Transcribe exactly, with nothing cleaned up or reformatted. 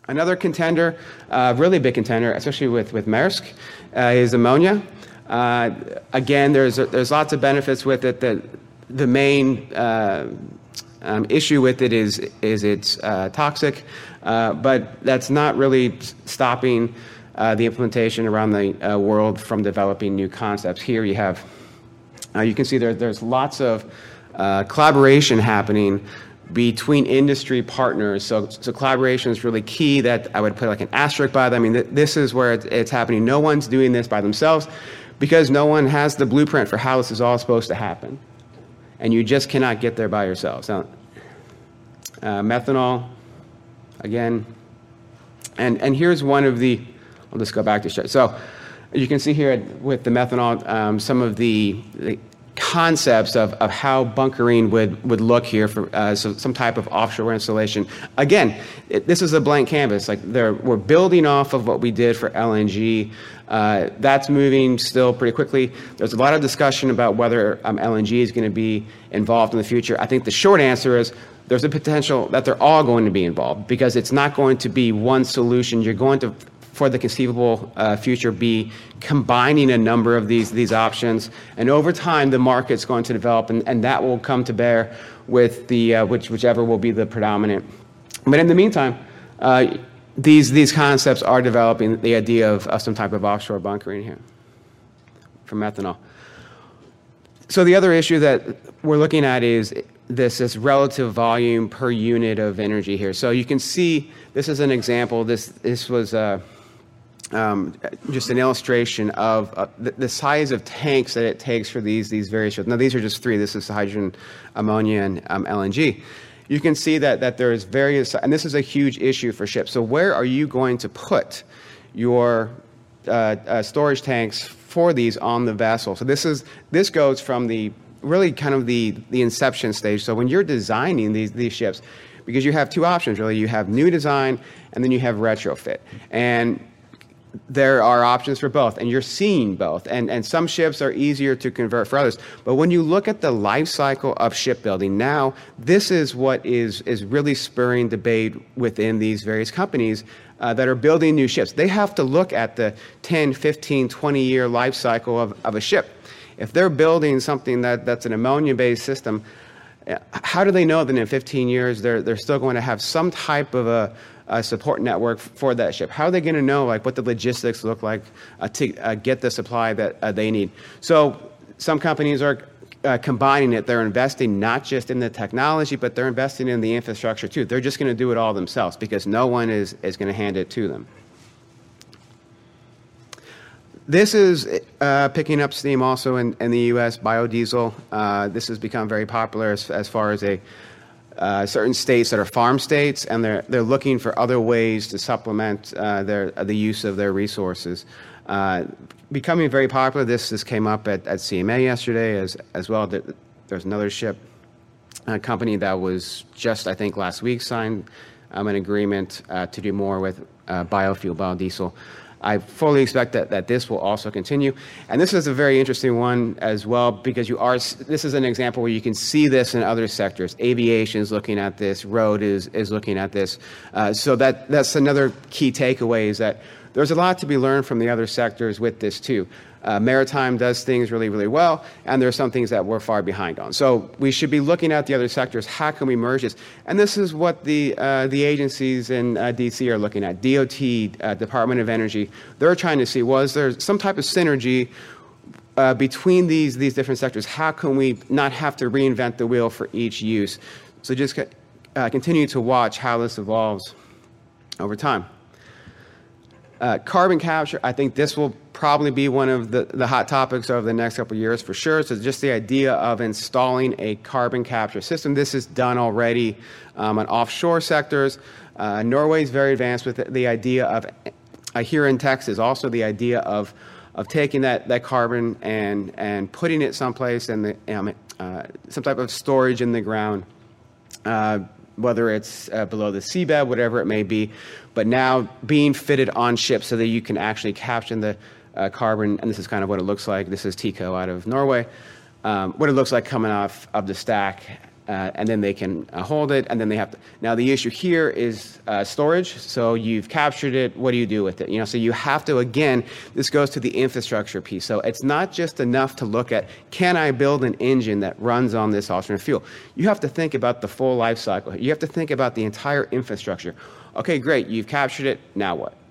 Another contender, uh, really big contender, especially with, with Maersk, uh, is ammonia. Uh, again, there's there's lots of benefits with it. The, the main uh, um, issue with it is, is it's uh, toxic, uh, but that's not really stopping uh, the implementation around the uh, world from developing new concepts. Here you have, uh, you can see there, there's lots of uh, collaboration happening between industry partners. So, so collaboration is really key. That I would put like an asterisk by that. I mean, th- this is where it's, it's happening. No one's doing this by themselves because no one has the blueprint for how this is all supposed to happen. And you just cannot get there by yourselves. Now, uh, methanol, again, and, and here's one of the, I'll just go back to show. So you can see here with the methanol, um, some of the, the concepts of, of how bunkering would, would look here for uh, so some type of offshore installation. Again, it, this is a blank canvas. Like we're building off of what we did for L N G. Uh, that's moving still pretty quickly. There's a lot of discussion about whether um, L N G is going to be involved in the future. I think the short answer is there's a potential that they're all going to be involved because it's not going to be one solution. You're going to, for the conceivable uh, future, be combining a number of these these options, and over time the market's going to develop, and, and that will come to bear with the uh, which whichever will be the predominant. But in the meantime, uh, these these concepts are developing the idea of, of some type of offshore bunkering here for methanol. So the other issue that we're looking at is this this relative volume per unit of energy here. So you can see this is an example. This this was. Uh, Um, just an illustration of uh, the, the size of tanks that it takes for these these various ships. Now, these are just three. This is hydrogen, ammonia, and um, L N G. You can see that that there's various, and this is a huge issue for ships. So where are you going to put your uh, uh, storage tanks for these on the vessel? So this is this goes from the really kind of the the inception stage. So when you're designing these these ships, because you have two options really, you have new design and then you have retrofit, and there are options for both, and you're seeing both. And, and some ships are easier to convert for others. But when you look at the life cycle of shipbuilding now, this is what is, is really spurring debate within these various companies uh, that are building new ships. They have to look at the ten, fifteen, twenty-year life cycle of, of a ship. If they're building something that, that's an ammonia-based system, how do they know that in fifteen years they're, they're still going to have some type of a Uh, support network for that ship? How are they going to know like what the logistics look like uh, to uh, get the supply that uh, they need? So some companies are uh, combining it. They're investing not just in the technology, but they're investing in the infrastructure too. They're just going to do it all themselves because no one is, is going to hand it to them. This is uh, picking up steam also in, in the U S, biodiesel. Uh, this has become very popular as, as far as a Uh, certain states that are farm states, and they're they're looking for other ways to supplement uh, their uh, the use of their resources. Uh, becoming very popular. This this came up at, at C M A yesterday as as well. There's another ship uh, company that was just I think last week signed um, an agreement uh, to do more with uh, biofuel, biodiesel. I fully expect that, that this will also continue. And this is a very interesting one as well because you are, this is an example where you can see this in other sectors. Aviation is looking at this. Road is, is looking at this. Uh, so that, that's another key takeaway is that there's a lot to be learned from the other sectors with this too. Uh, maritime does things really, really well, and there are some things that we're far behind on. So we should be looking at the other sectors. How can we merge this? And this is what the uh, the agencies in uh, D C are looking at. D O T, uh, Department of Energy, they're trying to see, was there some type of synergy uh, between these these different sectors? How can we not have to reinvent the wheel for each use? So just uh, continue to watch how this evolves over time. Uh, carbon capture, I think this will probably be one of the, the hot topics over the next couple of years for sure. So just the idea of installing a carbon capture system. This is done already um, on offshore sectors. Uh, Norway is very advanced with the, the idea of, uh, here in Texas, also the idea of of taking that, that carbon and, and putting it someplace in the, um, uh, some type of storage in the ground. Uh, whether it's uh, below the seabed, whatever it may be, but now being fitted on ships so that you can actually capture the uh, carbon, and this is kind of what it looks like. This is TECO out of Norway. Um, what it looks like coming off of the stack Uh, and then they can uh, hold it, and then they have to. Now the issue here is uh, storage. So you've captured it. What do you do with it? You know, so you have to, again, this goes to the infrastructure piece. So it's not just enough to look at, can I build an engine that runs on this alternate fuel? You have to think about the full life cycle. You have to think about the entire infrastructure. Okay, great, you've captured it. Now what?